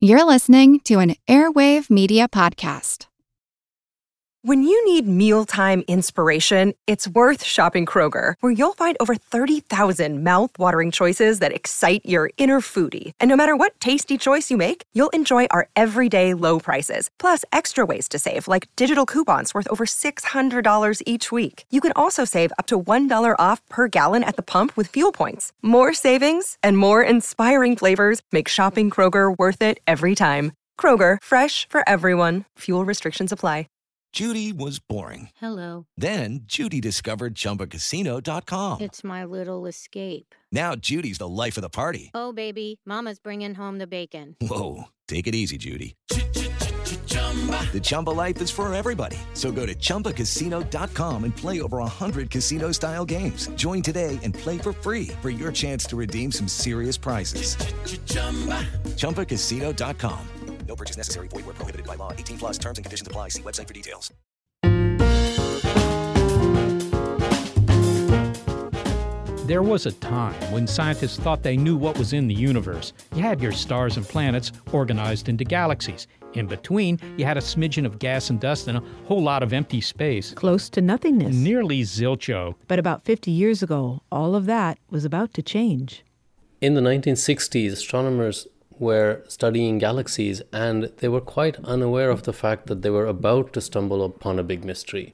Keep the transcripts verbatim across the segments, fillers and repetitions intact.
You're listening to an Airwave Media Podcast. When you need mealtime inspiration, it's worth shopping Kroger, where you'll find over thirty thousand mouth-watering choices that excite your inner foodie. And no matter what tasty choice you make, you'll enjoy our everyday low prices, plus extra ways to save, like digital coupons worth over six hundred dollars each week. You can also save up to one dollar off per gallon at the pump with fuel points. More savings and more inspiring flavors make shopping Kroger worth it every time. Kroger, fresh for everyone. Fuel restrictions apply. Judy was boring. Hello. Then Judy discovered Chumba Casino dot com. It's my little escape. Now Judy's the life of the party. Oh, baby, mama's bringing home the bacon. Whoa, take it easy, Judy. The Chumba life is for everybody. So go to Chumba Casino dot com and play over one hundred casino-style games. Join today and play for free for your chance to redeem some serious prizes. Chumba Casino dot com. No purchase necessary. Void where prohibited by law. eighteen plus terms and conditions apply. See website for details. There was a time when scientists thought they knew what was in the universe. You had your stars and planets organized into galaxies. In between, you had a smidgen of gas and dust and a whole lot of empty space. Close to nothingness. Nearly zilcho. But about fifty years ago, all of that was about to change. In the nineteen sixties, astronomers were studying galaxies, and they were quite unaware of the fact that they were about to stumble upon a big mystery.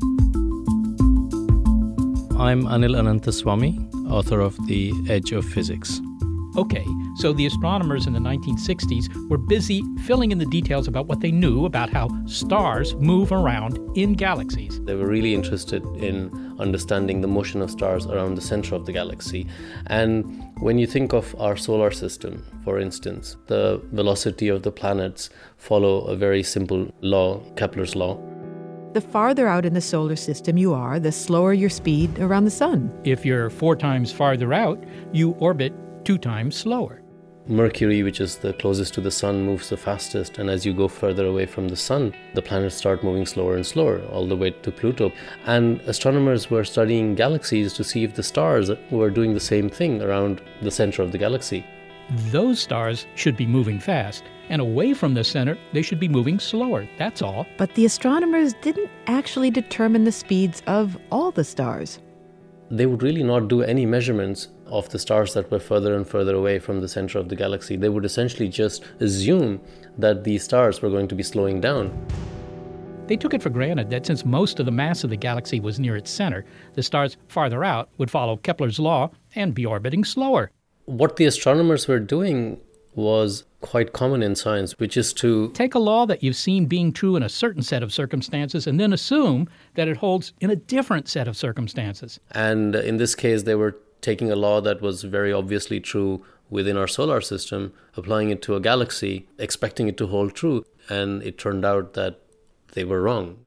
I'm Anil Ananthaswamy, author of The Edge of Physics. Okay, so the astronomers in the nineteen sixties were busy filling in the details about what they knew about how stars move around in galaxies. They were really interested in understanding the motion of stars around the center of the galaxy. And when you think of our solar system, for instance, the velocity of the planets follow a very simple law, Kepler's law. The farther out in the solar system you are, the slower your speed around the sun. If you're four times farther out, you orbit two times slower. Mercury, which is the closest to the sun, moves the fastest, and as you go further away from the sun, the planets start moving slower and slower, all the way to Pluto. And astronomers were studying galaxies to see if the stars were doing the same thing around the center of the galaxy. Those stars should be moving fast, and away from the center, they should be moving slower, that's all. But the astronomers didn't actually determine the speeds of all the stars. They would really not do any measurements of the stars that were further and further away from the center of the galaxy. They would essentially just assume that these stars were going to be slowing down. They took it for granted that since most of the mass of the galaxy was near its center, the stars farther out would follow Kepler's law and be orbiting slower. What the astronomers were doing was quite common in science, which is to take a law that you've seen being true in a certain set of circumstances and then assume that it holds in a different set of circumstances. And in this case, they were taking a law that was very obviously true within our solar system, applying it to a galaxy, expecting it to hold true, and it turned out that they were wrong.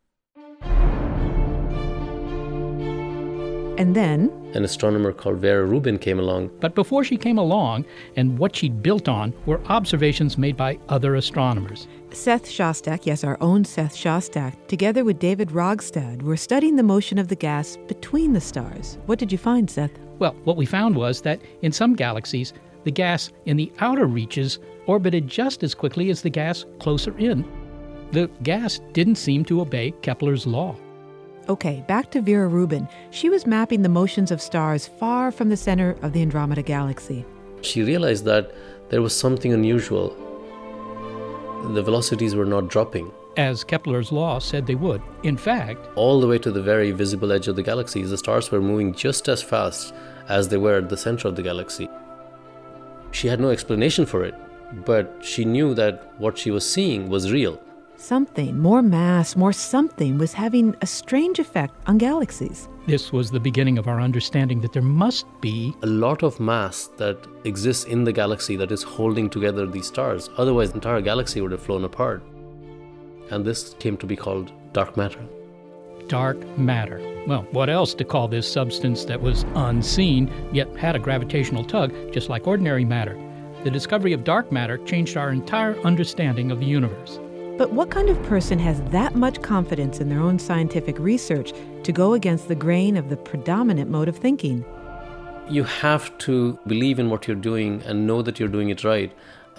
And then an astronomer called Vera Rubin came along. But before she came along, and what she'd built on were observations made by other astronomers. Seth Shostak, yes, our own Seth Shostak, together with David Rogstad, were studying the motion of the gas between the stars. What did you find, Seth? Well, what we found was that in some galaxies, the gas in the outer reaches orbited just as quickly as the gas closer in. The gas didn't seem to obey Kepler's law. Okay, back to Vera Rubin. She was mapping the motions of stars far from the center of the Andromeda Galaxy. She realized that there was something unusual. The velocities were not dropping, as Kepler's law said they would. In fact, all the way to the very visible edge of the galaxy, the stars were moving just as fast as they were at the center of the galaxy. She had no explanation for it, but she knew that what she was seeing was real. Something, more mass, more something, was having a strange effect on galaxies. This was the beginning of our understanding that there must be a lot of mass that exists in the galaxy that is holding together these stars. Otherwise, the entire galaxy would have flown apart. And this came to be called dark matter. Dark matter. Well, what else to call this substance that was unseen, yet had a gravitational tug, just like ordinary matter? The discovery of dark matter changed our entire understanding of the universe. But what kind of person has that much confidence in their own scientific research to go against the grain of the predominant mode of thinking? You have to believe in what you're doing and know that you're doing it right.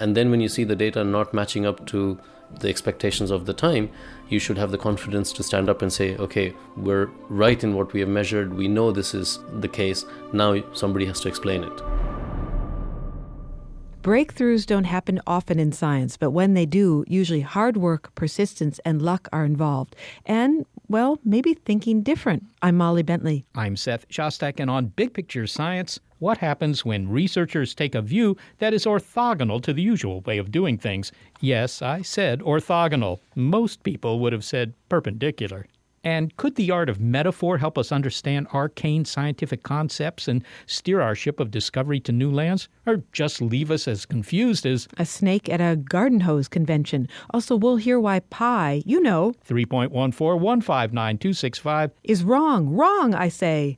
And then when you see the data not matching up to the expectations of the time, you should have the confidence to stand up and say, okay, we're right in what we have measured. We know this is the case. Now somebody has to explain it. Breakthroughs don't happen often in science, but when they do, usually hard work, persistence, and luck are involved. And, well, maybe thinking different. I'm Molly Bentley. I'm Seth Shostak, and on Big Picture Science, what happens when researchers take a view that is orthogonal to the usual way of doing things? Yes, I said orthogonal. Most people would have said perpendicular. And could the art of metaphor help us understand arcane scientific concepts and steer our ship of discovery to new lands? Or just leave us as confused as a snake at a garden hose convention. Also, we'll hear why pi, you know, three point one four one five nine two six five is wrong. Wrong, I say.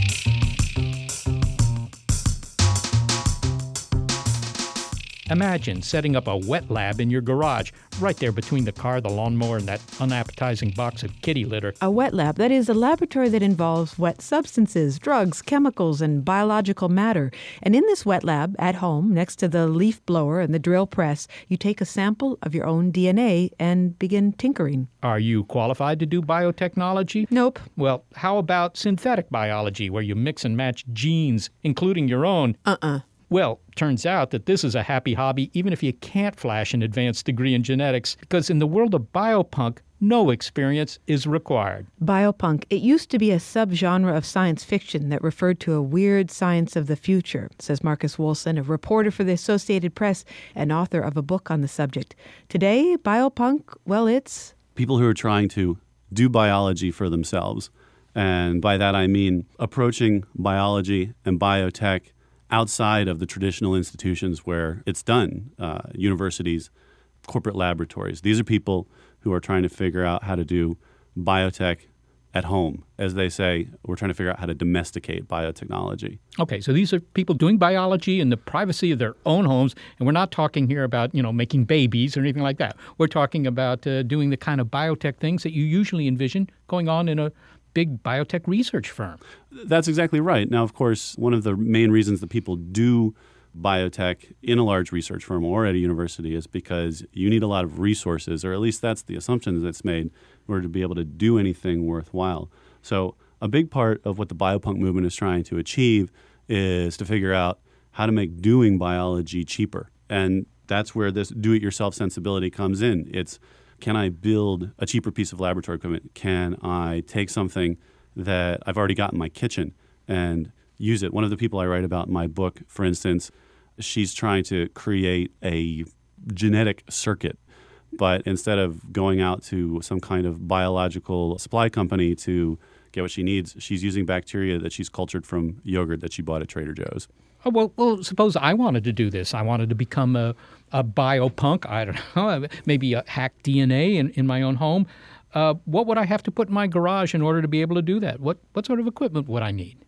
Imagine setting up a wet lab in your garage, right there between the car, the lawnmower, and that unappetizing box of kitty litter. A wet lab, that is a laboratory that involves wet substances, drugs, chemicals, and biological matter. And in this wet lab, at home, next to the leaf blower and the drill press, you take a sample of your own D N A and begin tinkering. Are you qualified to do biotechnology? Nope. Well, how about synthetic biology, where you mix and match genes, including your own? Uh-uh. Well, turns out that this is a happy hobby even if you can't flash an advanced degree in genetics, because in the world of biopunk, no experience is required. Biopunk, it used to be a subgenre of science fiction that referred to a weird science of the future, says Marcus Wolson, a reporter for the Associated Press and author of a book on the subject. Today, biopunk, well, it's people who are trying to do biology for themselves. And by that I mean approaching biology and biotech outside of the traditional institutions where it's done, uh, universities, corporate laboratories. These are people who are trying to figure out how to do biotech at home. As they say, we're trying to figure out how to domesticate biotechnology. Okay, so these are people doing biology in the privacy of their own homes, and we're not talking here about, you know, making babies or anything like that. We're talking about uh, doing the kind of biotech things that you usually envision going on in a big biotech research firm. That's exactly right. Now, of course, one of the main reasons that people do biotech in a large research firm or at a university is because you need a lot of resources, or at least that's the assumption that's made, in order to be able to do anything worthwhile. So a big part of what the biopunk movement is trying to achieve is to figure out how to make doing biology cheaper. And that's where this do-it-yourself sensibility comes in. It's, can I build a cheaper piece of laboratory equipment? Can I take something that I've already got in my kitchen and use it? One of the people I write about in my book, for instance, she's trying to create a genetic circuit. But instead of going out to some kind of biological supply company to get what she needs, she's using bacteria that she's cultured from yogurt that she bought at Trader Joe's. Oh, well, well, suppose I wanted to do this. I wanted to become a, a biopunk, I don't know, maybe a hack D N A in, in my own home. Uh, what would I have to put in my garage in order to be able to do that? What what sort of equipment would I need?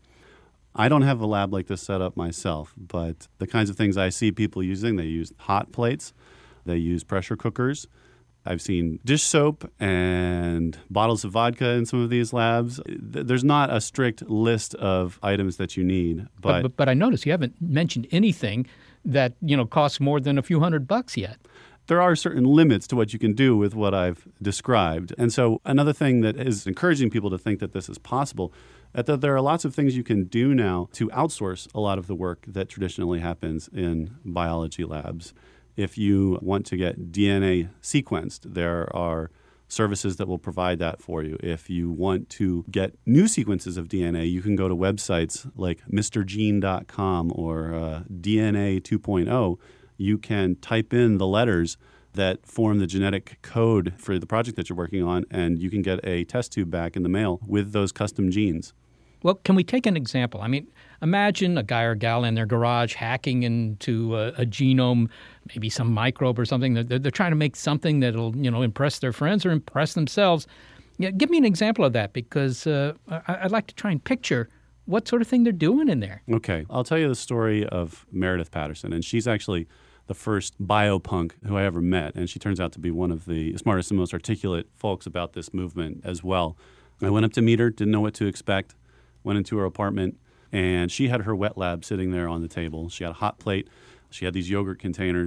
I don't have a lab like this set up myself, but the kinds of things I see people using, they use hot plates, they use pressure cookers. I've seen dish soap and bottles of vodka in some of these labs. There's not a strict list of items that you need. But, but, but, but I noticed you haven't mentioned anything that, you know, costs more than a few hundred bucks yet. There are certain limits to what you can do with what I've described. And so another thing that is encouraging people to think that this is possible, that there are lots of things you can do now to outsource a lot of the work that traditionally happens in biology labs. If you want to get D N A sequenced, there are services that will provide that for you. If you want to get new sequences of D N A, you can go to websites like Mister Gene dot com or uh, D N A two point oh. You can type in the letters that form the genetic code for the project that you're working on, and you can get a test tube back in the mail with those custom genes. Well, can we take an example? I mean, imagine a guy or gal in their garage hacking into a, a genome, maybe some microbe or something. They're, they're trying to make something that'll, you know, impress their friends or impress themselves. Yeah, give me an example of that, because uh, I, I'd like to try and picture what sort of thing they're doing in there. Okay. I'll tell you the story of Meredith Patterson, and she's actually the first biopunk who I ever met, and she turns out to be one of the smartest and most articulate folks about this movement as well. I went up to meet her, didn't know what to expect. Went into her apartment, and she had her wet lab sitting there on the table. She had a hot plate. She had these yogurt containers.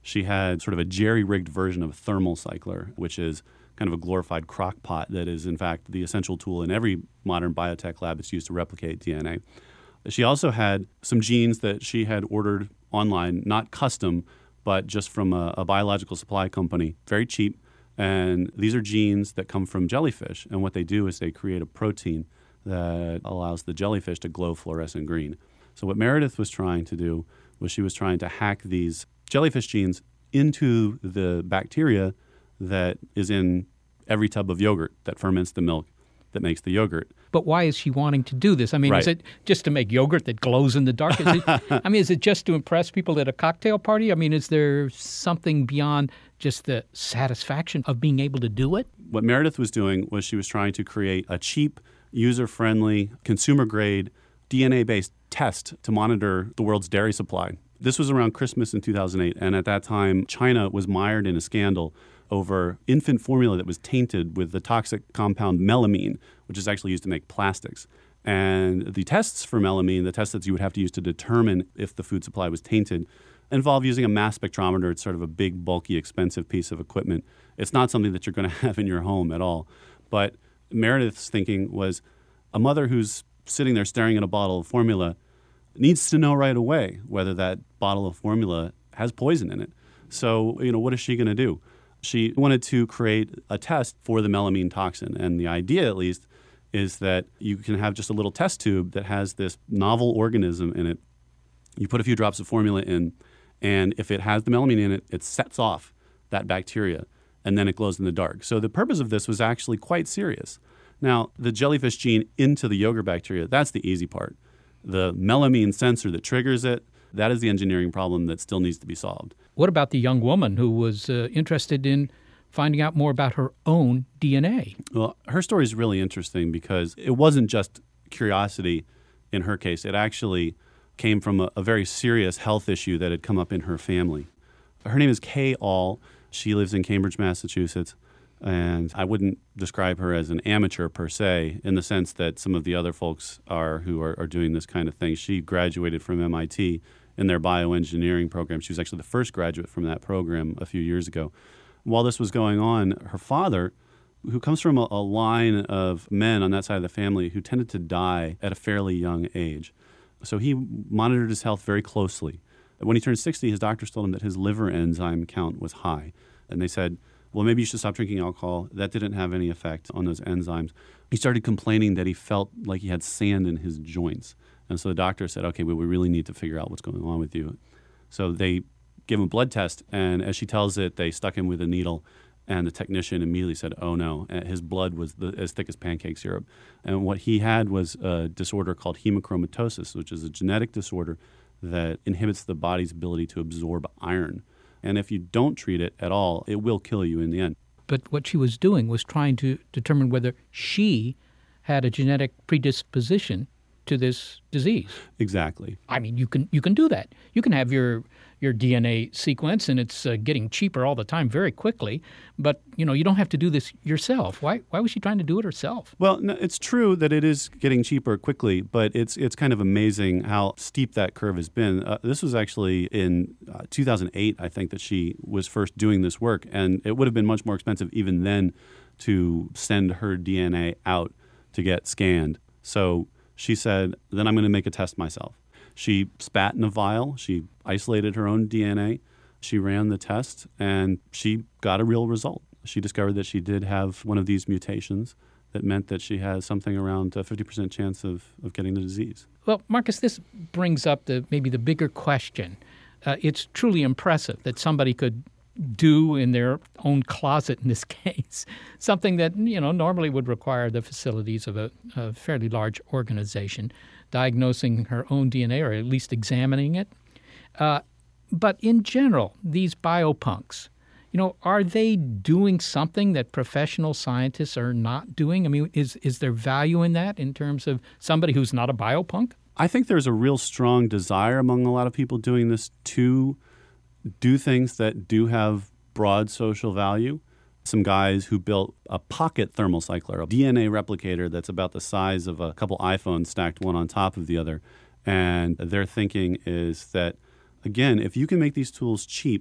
She had sort of a jerry-rigged version of a thermal cycler, which is kind of a glorified crock pot that is, in fact, the essential tool in every modern biotech lab that's used to replicate D N A. She also had some genes that she had ordered online, not custom, but just from a, a biological supply company, very cheap. And these are genes that come from jellyfish. And what they do is they create a protein that allows the jellyfish to glow fluorescent green. So what Meredith was trying to do was she was trying to hack these jellyfish genes into the bacteria that is in every tub of yogurt that ferments the milk that makes the yogurt. But why is she wanting to do this? I mean, Right. is it just to make yogurt that glows in the dark? Is it, I mean, is it just to impress people at a cocktail party? I mean, is there something beyond just the satisfaction of being able to do it? What Meredith was doing was she was trying to create a cheap, user-friendly, consumer-grade, D N A-based test to monitor the world's dairy supply. This was around Christmas in two thousand eight, and at that time, China was mired in a scandal over infant formula that was tainted with the toxic compound melamine, which is actually used to make plastics. And the tests for melamine, the tests that you would have to use to determine if the food supply was tainted, involve using a mass spectrometer. It's sort of a big, bulky, expensive piece of equipment. It's not something that you're going to have in your home at all. But Meredith's thinking was a mother who's sitting there staring at a bottle of formula needs to know right away whether that bottle of formula has poison in it. So, you know, what is she going to do? She wanted to create a test for the melamine toxin. And the idea, at least, is that you can have just a little test tube that has this novel organism in it. You put a few drops of formula in, and if it has the melamine in it, it sets off that bacteria, and then it glows in the dark. So the purpose of this was actually quite serious. Now, the jellyfish gene into the yogurt bacteria, that's the easy part. The melamine sensor that triggers it, that is the engineering problem that still needs to be solved. What about the young woman who was uh, interested in finding out more about her own D N A? Well, her story is really interesting because it wasn't just curiosity in her case. It actually came from a, a very serious health issue that had come up in her family. Her name is Kay All. She lives in Cambridge, Massachusetts. And I wouldn't describe her as an amateur per se, in the sense that some of the other folks are who are, are doing this kind of thing. She graduated from M I T in their bioengineering program. She was actually the first graduate from that program a few years ago. While this was going on, her father, who comes from a, a line of men on that side of the family who tended to die at a fairly young age. So he monitored his health very closely. When he turned sixty, his doctors told him that his liver enzyme count was high. And they said, well, maybe you should stop drinking alcohol. That didn't have any effect on those enzymes. He started complaining that he felt like he had sand in his joints. And so the doctor said, okay, well, we really need to figure out what's going on with you. So they gave him a blood test, and as she tells it, they stuck him with a needle, and the technician immediately said, oh, no. And his blood was the, as thick as pancake syrup. And what he had was a disorder called hemochromatosis, which is a genetic disorder that inhibits the body's ability to absorb iron. And if you don't treat it at all, it will kill you in the end. But what she was doing was trying to determine whether she had a genetic predisposition to this disease. Exactly. I mean, you can you can do that. You can have your your D N A sequence, and it's uh, getting cheaper all the time very quickly. But, you know, you don't have to do this yourself. Why why was she trying to do it herself? Well, no, it's true that it is getting cheaper quickly, but it's it's kind of amazing how steep that curve has been. Uh, this was actually in uh, two thousand eight, I think, that she was first doing this work, and it would have been much more expensive even then to send her D N A out to get scanned. So she said, then I'm going to make a test myself. She spat in a vial. She isolated her own D N A. She ran the test, and she got a real result. She discovered that she did have one of these mutations that meant that she has something around a fifty percent chance of, of getting the disease. Well, Marcus, this brings up the maybe the bigger question. Uh, it's truly impressive that somebody could do in their own closet, in this case, something that, you know, normally would require the facilities of a, a fairly large organization, diagnosing her own D N A, or at least examining it. Uh, but in general, these biopunks, you know, are they doing something that professional scientists are not doing? I mean, is is there value in that in terms of somebody who's not a biopunk? I think there's a real strong desire among a lot of people doing this to do things that do have broad social value. Some guys who built a pocket thermal cycler, a D N A replicator that's about the size of a couple iPhones stacked one on top of the other. And their thinking is that, again, if you can make these tools cheap,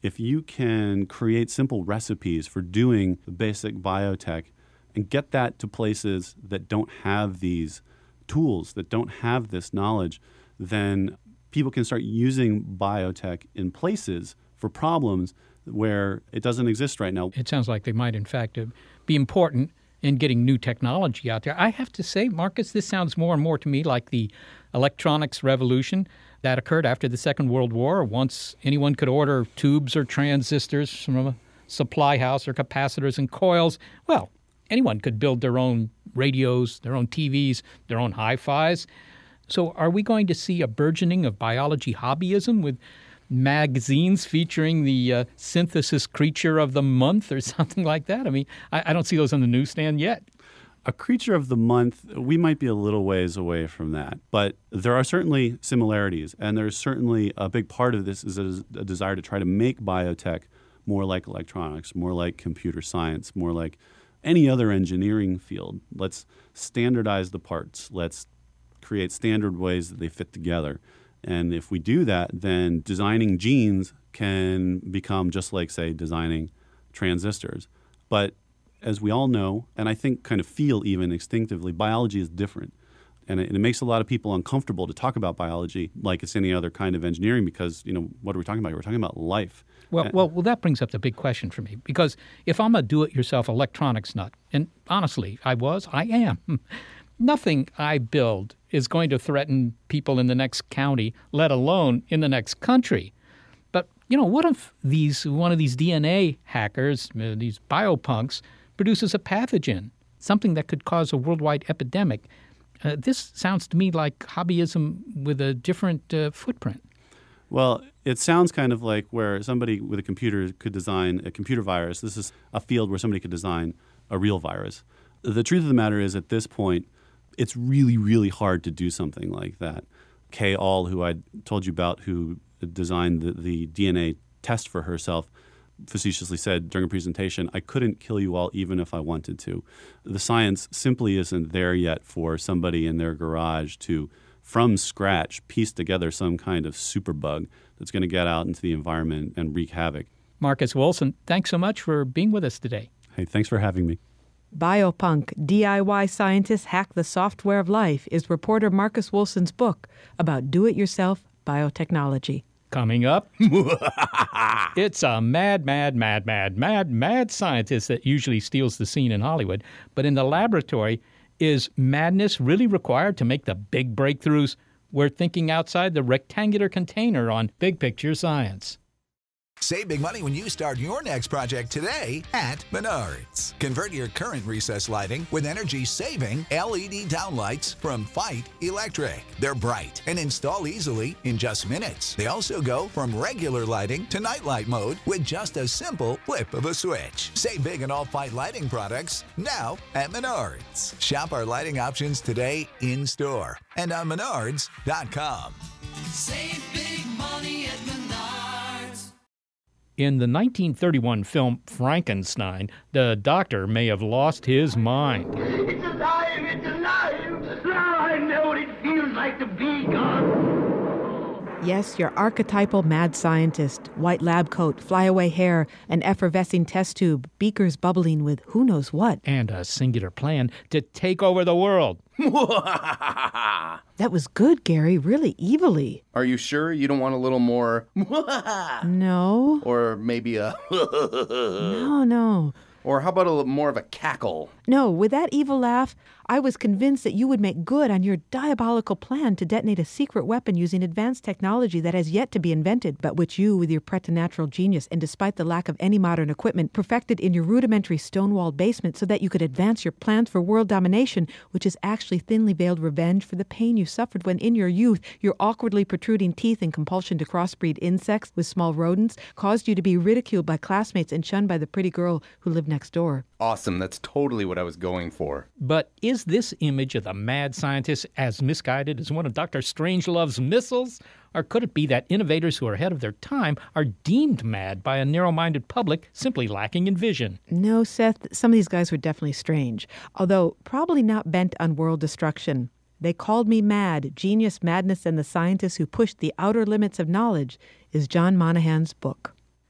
if you can create simple recipes for doing the basic biotech and get that to places that don't have these tools, that don't have this knowledge, then people can start using biotech in places for problems where it doesn't exist right now. It sounds like they might, in fact, be important in getting new technology out there. I have to say, Marcus, this sounds more and more to me like the electronics revolution that occurred after the Second World War. Once anyone could order tubes or transistors from a supply house or capacitors and coils, well, anyone could build their own radios, their own T Vs, their own hi-fis. So are we going to see a burgeoning of biology hobbyism with magazines featuring the uh, synthesis creature of the month or something like that? I mean, I, I don't see those on the newsstand yet. A creature of the month, we might be a little ways away from that. But there are certainly similarities, and there's certainly a big part of this is a, a desire to try to make biotech more like electronics, more like computer science, more like any other engineering field. Let's standardize the parts. Let's create standard ways that they fit together. And if we do that, then designing genes can become just like, say, designing transistors. But as we all know, and I think kind of feel even instinctively, biology is different. And it, and it makes a lot of people uncomfortable to talk about biology like it's any other kind of engineering because, you know, what are we talking about? We're talking about life. Well, well, well, that brings up the big question for me. Because if I'm a do-it-yourself electronics nut, and honestly, I was, I am, nothing I build is going to threaten people in the next county, let alone in the next country. But, you know, what if these one of these D N A hackers, uh, these biopunks, produces a pathogen, something that could cause a worldwide epidemic? Uh, this sounds to me like hobbyism with a different uh, footprint. Well, it sounds kind of like where somebody with a computer could design a computer virus. This is a field where somebody could design a real virus. The truth of the matter is, at this point, it's really, really hard to do something like that. Kay All, who I told you about, who designed the, the D N A test for herself, facetiously said during a presentation, I couldn't kill you all even if I wanted to. The science simply isn't there yet for somebody in their garage to, from scratch, piece together some kind of superbug that's going to get out into the environment and wreak havoc. Marcus Wohlsen, thanks so much for being with us today. Hey, thanks for having me. Biopunk, D I Y Scientists Hack the Software of Life is reporter Marcus Wohlsen's book about do-it-yourself biotechnology. Coming up, it's a mad, mad, mad, mad, mad, mad scientist that usually steals the scene in Hollywood. But in the laboratory, is madness really required to make the big breakthroughs? We're thinking outside the rectangular container on Big Picture Science. Save big money when you start your next project today at Menards. Convert your current recessed lighting with energy-saving L E D downlights from Fight Electric. They're bright and install easily in just minutes. They also go from regular lighting to nightlight mode with just a simple flip of a switch. Save big on all Fight lighting products now at Menards. Shop our lighting options today in-store and on menards dot com. Save big money at Menards. In the nineteen thirty-one film Frankenstein, the doctor may have lost his mind. It's alive! It's alive! Now I know what it feels like to be gone. Yes, your archetypal mad scientist, white lab coat, flyaway hair, an effervescing test tube, beakers bubbling with who knows what. And a singular plan to take over the world. That was good, Gary, really evilly. Are you sure you don't want a little more? No. Or maybe a... No, no. Or how about a little more of a cackle? No, with that evil laugh, I was convinced that you would make good on your diabolical plan to detonate a secret weapon using advanced technology that has yet to be invented, but which you, with your preternatural genius, and despite the lack of any modern equipment, perfected in your rudimentary stone-walled basement so that you could advance your plans for world domination, which is actually thinly veiled revenge for the pain you suffered when in your youth your awkwardly protruding teeth and compulsion to crossbreed insects with small rodents caused you to be ridiculed by classmates and shunned by the pretty girl who lived next door. Awesome. That's totally what I was going for. But is this image of the mad scientist as misguided as one of Doctor Strangelove's missiles? Or could it be that innovators who are ahead of their time are deemed mad by a narrow-minded public simply lacking in vision? No, Seth, some of these guys were definitely strange, although probably not bent on world destruction. They Called Me Mad, Genius, Madness, and the Scientists Who Pushed the Outer Limits of Knowledge is John Monahan's book.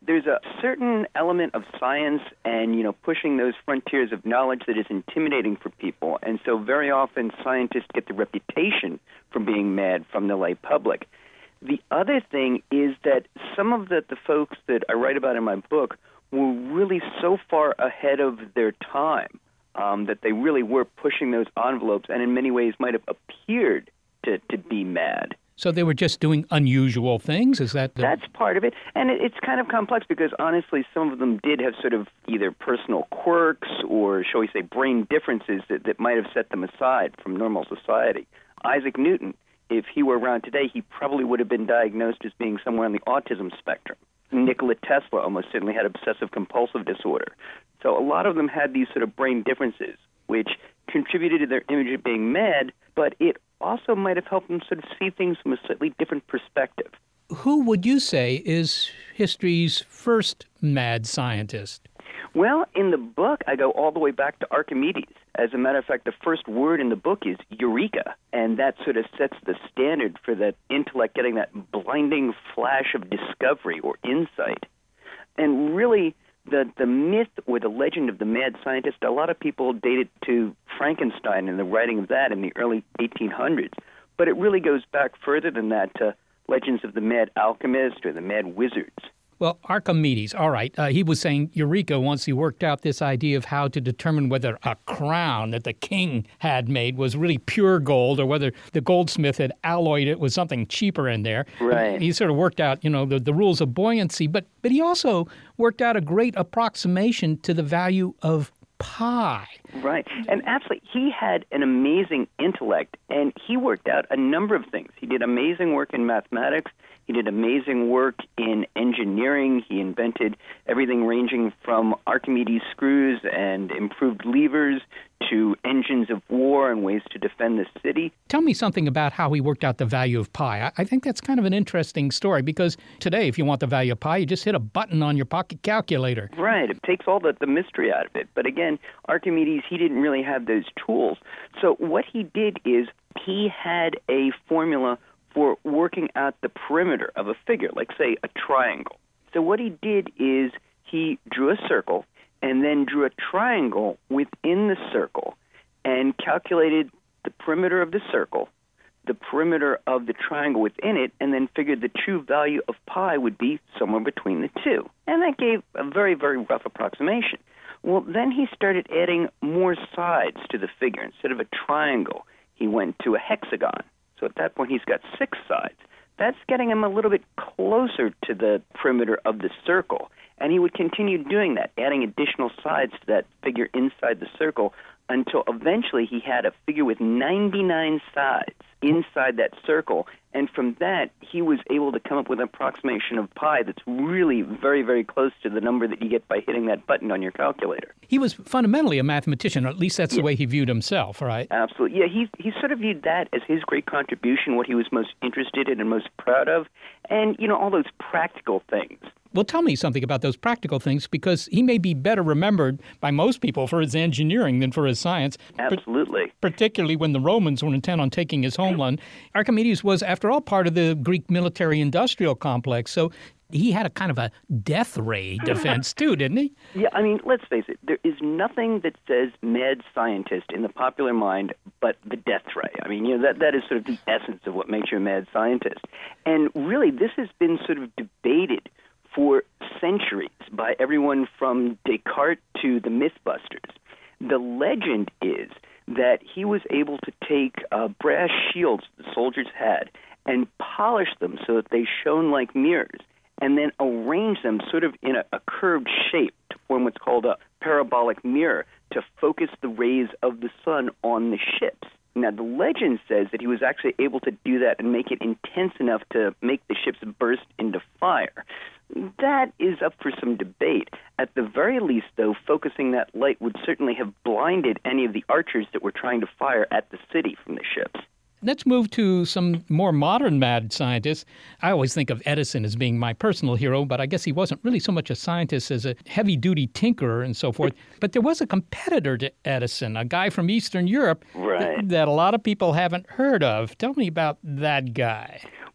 there's a certain element of science and, you know, pushing those frontiers of knowledge that is intimidating for people. And so very often scientists get the reputation for being mad from the lay public. The other thing is that some of the, the folks that I write about in my book were really so far ahead of their time um, that they really were pushing those envelopes and in many ways might have appeared to, to be mad. So they were just doing unusual things? Is that the... That's part of it. And it, it's kind of complex because, honestly, some of them did have sort of either personal quirks or, shall we say, brain differences that, that might have set them aside from normal society. Isaac Newton, if he were around today, he probably would have been diagnosed as being somewhere on the autism spectrum. Nikola Tesla almost certainly had obsessive-compulsive disorder. So a lot of them had these sort of brain differences, which contributed to their image of being mad, but it also might have helped them sort of see things from a slightly different perspective. Who would you say is history's first mad scientist? Well, in the book, I go all the way back to Archimedes. As a matter of fact, the first word in the book is eureka, and that sort of sets the standard for that intellect getting that blinding flash of discovery or insight. And really, the, the myth or the legend of the mad scientist, a lot of people date it to Frankenstein and the writing of that in the early eighteen hundreds. But it really goes back further than that to legends of the mad alchemist or the mad wizards. Well, Archimedes, all right, uh, he was saying eureka once he worked out this idea of how to determine whether a crown that the king had made was really pure gold or whether the goldsmith had alloyed it with something cheaper in there. Right. He sort of worked out, you know, the, the rules of buoyancy, but, but he also worked out a great approximation to the value of pi. Right. And absolutely, he had an amazing intellect, and he worked out a number of things. He did amazing work in mathematics. He did amazing work in engineering. He invented everything ranging from Archimedes screws and improved levers to engines of war and ways to defend the city. Tell me something about how he worked out the value of pi. I think that's kind of an interesting story because today, if you want the value of pi, you just hit a button on your pocket calculator. Right. It takes all the, the mystery out of it. But again, Archimedes, he didn't really have those tools. So what he did is he had a formula for working out the perimeter of a figure, like, say, a triangle. So what he did is he drew a circle and then drew a triangle within the circle and calculated the perimeter of the circle, the perimeter of the triangle within it, and then figured the true value of pi would be somewhere between the two. And that gave a very, very rough approximation. Well, then he started adding more sides to the figure. Instead of a triangle, he went to a hexagon. So at that point, he's got six sides. That's getting him a little bit closer to the perimeter of the circle. And he would continue doing that, adding additional sides to that figure inside the circle until eventually he had a figure with ninety-nine sides inside that circle. And from that, he was able to come up with an approximation of pi that's really very, very close to the number that you get by hitting that button on your calculator. He was fundamentally a mathematician, or at least that's yeah. the way he viewed himself, right? Absolutely. Yeah, he, he sort of viewed that as his great contribution, what he was most interested in and most proud of, and, you know, all those practical things. Well, tell me something about those practical things, because he may be better remembered by most people for his engineering than for his science. Absolutely. Particularly when the Romans were intent on taking his homeland. Archimedes was, after all, part of the Greek military-industrial complex, so he had a kind of a death ray defense, too, didn't he? Yeah, I mean, let's face it, there is nothing that says mad scientist in the popular mind but the death ray. I mean, you know, that, that is sort of the essence of what makes you a mad scientist. And really, this has been sort of debated for centuries by everyone from Descartes to the Mythbusters. The legend is that he was able to take uh, brass shields the soldiers had and polish them so that they shone like mirrors, and then arrange them sort of in a, a curved shape to form what's called a parabolic mirror to focus the rays of the sun on the ships. Now, the legend says that he was actually able to do that and make it intense enough to make the ships burst into fire. That is up for some debate. At the very least, though, focusing that light would certainly have blinded any of the archers that were trying to fire at the city from the ships. Let's move to some more modern mad scientists. I always think of Edison as being my personal hero, but I guess he wasn't really so much a scientist as a heavy-duty tinkerer and so forth. But there was a competitor to Edison, a guy from Eastern Europe right. th- that a lot of people haven't heard of. Tell me about that guy.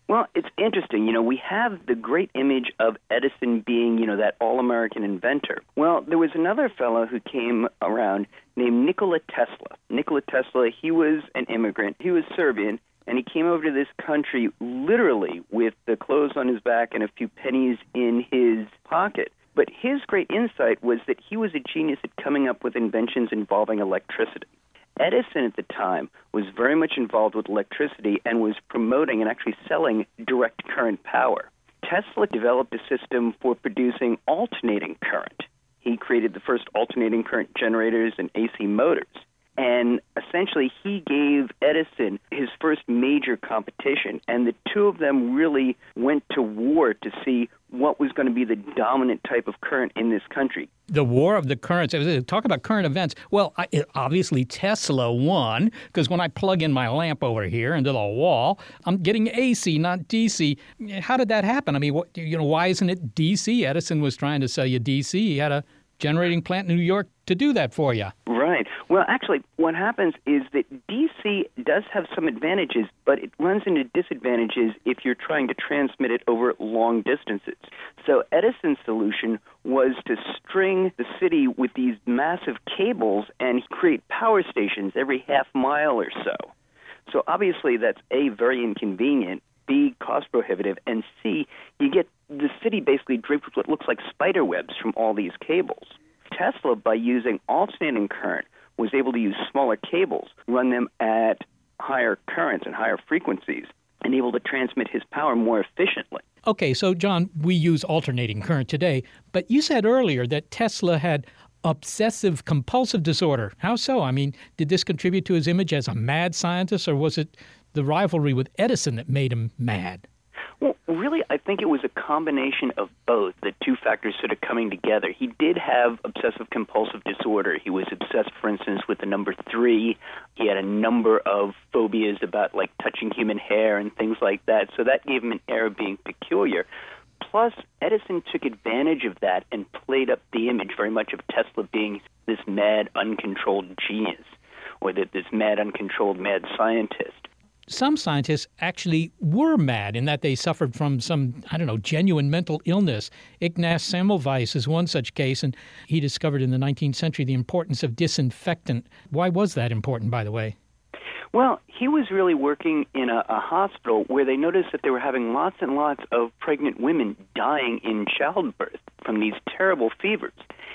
Well, it's interesting. You know, we have the great image of Edison being, you know, that all-American inventor. Well, there was another fellow who came around named Nikola Tesla. Nikola Tesla, he was an immigrant. He was Serbian, and he came over to this country literally with the clothes on his back and a few pennies in his pocket. But his great insight was that he was a genius at coming up with inventions involving electricity. Edison at the time was very much involved with electricity and was promoting and actually selling direct current power. Tesla developed a system for producing alternating current. He created the first alternating current generators and A C motors. And essentially, he gave Edison his first major competition, and the two of them really went to war to see what was going to be the dominant type of current in this country. The war of the currents. Talk about current events. Well, I, obviously Tesla won, because when I plug in my lamp over here into the wall, I'm getting A C, not D C. How did that happen? I mean, what, you know, why isn't it D C? Edison was trying to sell you D C. He had a generating plant in New York to do that for you. Right. Well, actually, what happens is that D C does have some advantages, but it runs into disadvantages if you're trying to transmit it over long distances. So Edison's solution was to string the city with these massive cables and create power stations every half mile or so. So obviously that's A, very inconvenient, B, cost prohibitive, and C, you get the city basically draped with what looks like spider webs from all these cables. Tesla, by using alternating current, was able to use smaller cables, run them at higher currents and higher frequencies, and able to transmit his power more efficiently. Okay, so John, we use alternating current today, but you said earlier that Tesla had obsessive compulsive disorder. How so? I mean, did this contribute to his image as a mad scientist, or was it the rivalry with Edison that made him mad? Well, really, I think it was a combination of both, the two factors sort of coming together. He did have obsessive-compulsive disorder. He was obsessed, for instance, with the number three. He had a number of phobias about, like, touching human hair and things like that, so that gave him an air of being peculiar. Plus, Edison took advantage of that and played up the image very much of Tesla being this mad, uncontrolled genius, or that this mad, uncontrolled, mad scientist. Some scientists actually were mad in that they suffered from some, I don't know, genuine mental illness. Ignaz Semmelweis is one such case, and he discovered in the nineteenth century the importance of disinfectant. Why was that important, by the way? Well, he was really working in a, a hospital where they noticed that they were having lots and lots of pregnant women dying in childbirth from these terrible fevers.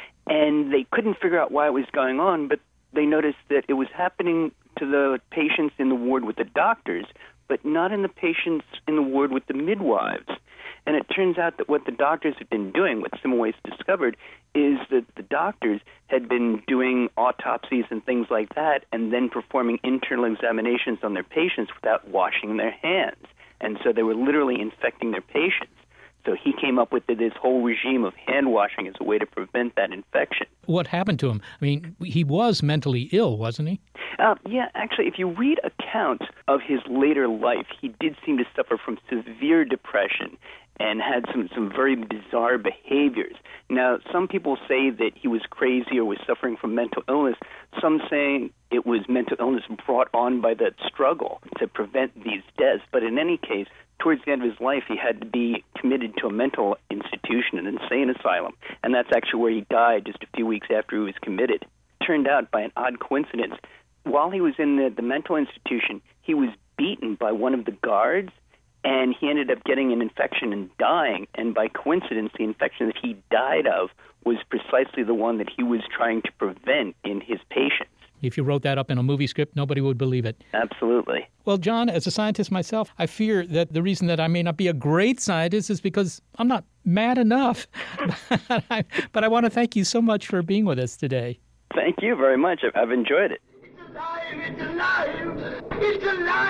And they couldn't figure out why it was going on, but they noticed that it was happening to the patients in the ward with the doctors, but not in the patients in the ward with the midwives. And it turns out that what the doctors had been doing, what Semmelweis discovered, is that the doctors had been doing autopsies and things like that and then performing internal examinations on their patients without washing their hands. And so they were literally infecting their patients. So he came up with this whole regime of hand washing as a way to prevent that infection. What happened to him? I mean, he was mentally ill, wasn't he? Uh, yeah, actually, if you read accounts of his later life, he did seem to suffer from severe depression and had some, some very bizarre behaviors. Now, some people say that he was crazy or was suffering from mental illness. Some say it was mental illness brought on by that struggle to prevent these deaths. But in any case, towards the end of his life, he had to be committed to a mental institution, an insane asylum. And that's actually where he died just a few weeks after he was committed. It turned out, by an odd coincidence, while he was in the, the mental institution, he was beaten by one of the guards, and he ended up getting an infection and dying. And by coincidence, the infection that he died of was precisely the one that he was trying to prevent in his patients. If you wrote that up in a movie script, nobody would believe it. Absolutely. Well, John, as a scientist myself, I fear that the reason that I may not be a great scientist is because I'm not mad enough. but, I, but I want to thank you so much for being with us today. Thank you very much. I've, I've enjoyed it. It's alive! It's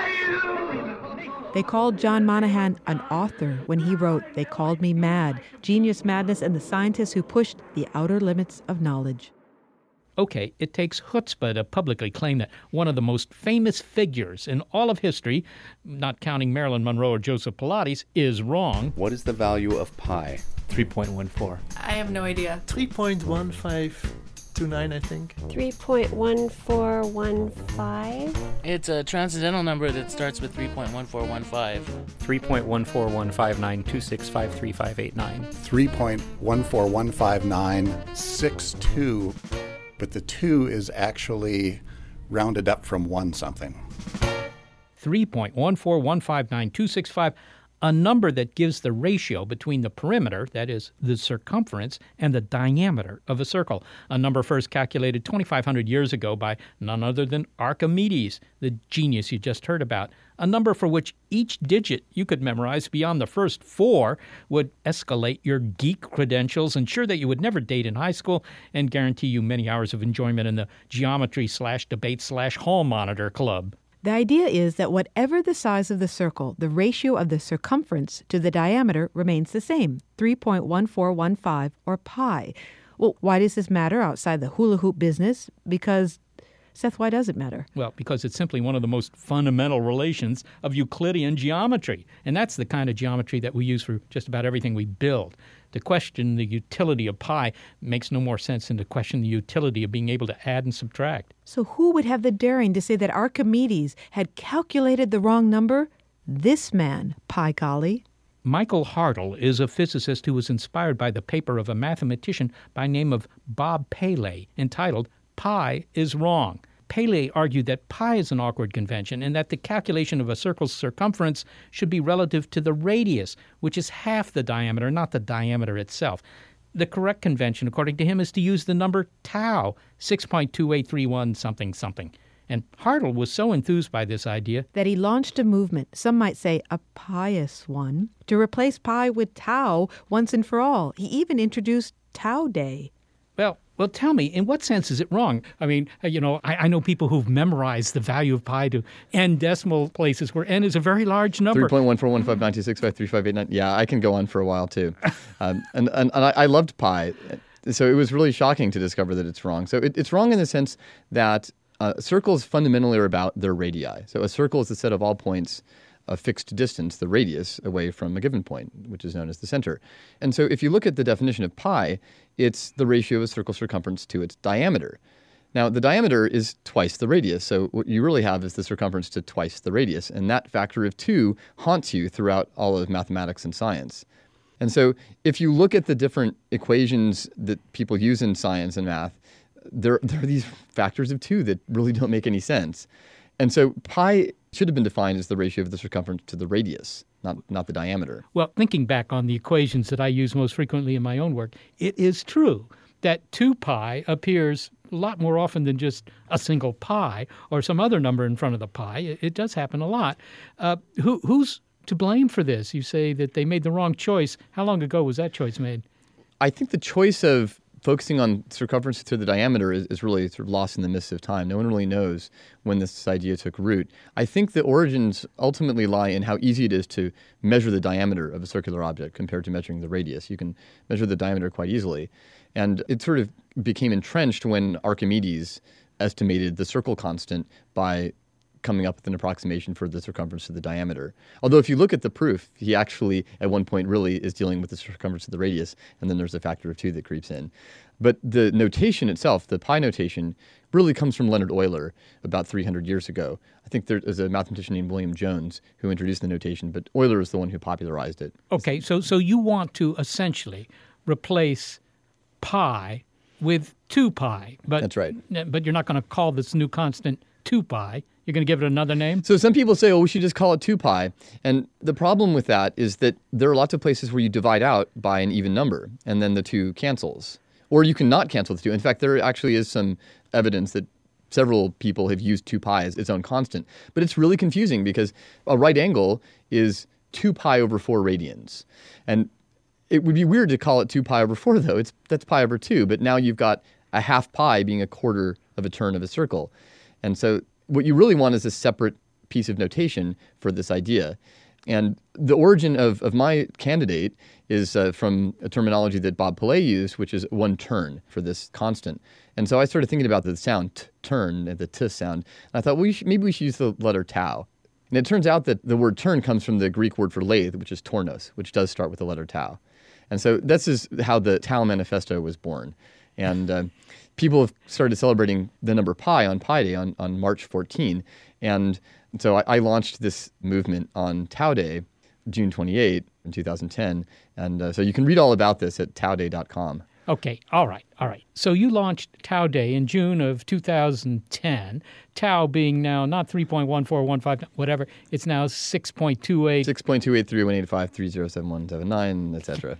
alive! They called John Monahan an author when he wrote They Called Me Mad, Genius, Madness, and the Scientists Who Pushed the Outer Limits of Knowledge. Okay, it takes chutzpah to publicly claim that one of the most famous figures in all of history, not counting Marilyn Monroe or Joseph Pilates, is wrong. What is the value of pi? three point one four. I have no idea. three point one five two nine, I think. three point one four one five. It's a transcendental number that starts with three point one four one five. three point one four one five nine two six five three five eight nine. three point one four one five nine six two, but the two is actually rounded up from one something. three point one four one five nine two six five, a number that gives the ratio between the perimeter, that is, the circumference, and the diameter of a circle. A number first calculated twenty-five hundred years ago by none other than Archimedes, the genius you just heard about. A number for which each digit you could memorize beyond the first four would escalate your geek credentials, ensure that you would never date in high school, and guarantee you many hours of enjoyment in the geometry slash debate slash hall monitor club. The idea is that whatever the size of the circle, the ratio of the circumference to the diameter remains the same, three point one four one five, or pi. Well, why does this matter outside the hula hoop business? Because, Seth, why does it matter? Well, because it's simply one of the most fundamental relations of Euclidean geometry. And that's the kind of geometry that we use for just about everything we build. To question the utility of pi makes no more sense than to question the utility of being able to add and subtract. So who would have the daring to say that Archimedes had calculated the wrong number? This man, pi golly. Michael Hartle is a physicist who was inspired by the paper of a mathematician by name of Bob Paley entitled Pi is Wrong. Paley argued that pi is an awkward convention and that the calculation of a circle's circumference should be relative to the radius, which is half the diameter, not the diameter itself. The correct convention, according to him, is to use the number tau, six point two eight three one something something. And Hartle was so enthused by this idea that he launched a movement, some might say a pious one, to replace pi with tau once and for all. He even introduced Tau Day. Well, well, tell me, in what sense is it wrong? I mean, you know, I, I know people who've memorized the value of pi to n decimal places where n is a very large number. three point one four one five nine two six five three five eight nine. Yeah, I can go on for a while, too. um, and and, and I, I loved pi. So it was really shocking to discover that it's wrong. So it, it's wrong in the sense that uh, circles fundamentally are about their radii. So a circle is a set of all points a fixed distance, the radius, away from a given point, which is known as the center. And so if you look at the definition of pi, it's the ratio of a circle's circumference to its diameter. Now, the diameter is twice the radius, so what you really have is the circumference to twice the radius, and that factor of two haunts you throughout all of mathematics and science. And so if you look at the different equations that people use in science and math, there, there are these factors of two that really don't make any sense. And so pi should have been defined as the ratio of the circumference to the radius, not, not the diameter. Well, thinking back on the equations that I use most frequently in my own work, it is true that two pi appears a lot more often than just a single pi or some other number in front of the pi. It, it does happen a lot. Uh, who, who's to blame for this? You say that they made the wrong choice. How long ago was that choice made? I think the choice of focusing on circumference to the diameter is, is really sort of lost in the mists of time. No one really knows when this idea took root. I think the origins ultimately lie in how easy it is to measure the diameter of a circular object compared to measuring the radius. You can measure the diameter quite easily. And it sort of became entrenched when Archimedes estimated the circle constant by coming up with an approximation for the circumference to the diameter. Although if you look at the proof, he actually at one point really is dealing with the circumference of the radius, and then there's a factor of two that creeps in. But the notation itself, the pi notation, really comes from Leonard Euler about three hundred years ago. I think there is a mathematician named William Jones who introduced the notation, but Euler is the one who popularized it. Okay, so so you want to essentially replace pi with two pi. But, That's right. But you're not going to call this new constant two pi. You're going to give it another name? So some people say, oh, we should just call it two pi. And the problem with that is that there are lots of places where you divide out by an even number, and then the two cancels. Or you can not cancel the two. In fact, there actually is some evidence that several people have used two pi as its own constant. But it's really confusing because a right angle is two pi over four radians. And it would be weird to call it two pi over four, though. It's that's pi over two. But now you've got a half pi being a quarter of a turn of a circle. And so what you really want is a separate piece of notation for this idea. And the origin of, of my candidate is uh, from a terminology that Bob Paley used, which is one turn for this constant. And so I started thinking about the sound t, turn, the t sound. And I thought, well, we should, maybe we should use the letter tau. And it turns out that the word turn comes from the Greek word for lathe, which is tornos, which does start with the letter tau. And so this is how the Tau Manifesto was born. And uh, people have started celebrating the number pi on Pi Day on, on March fourteenth. And so I, I launched this movement on Tau Day, June twenty-eighth in two thousand ten. And uh, so you can read all about this at tau day dot com. Okay, all right, all right. So you launched Tau Day in June of two thousand ten, Tau being now not three point one four one five, whatever, it's now six point two eight. six point two eight three one eight five three zero seven one seven nine, et cetera.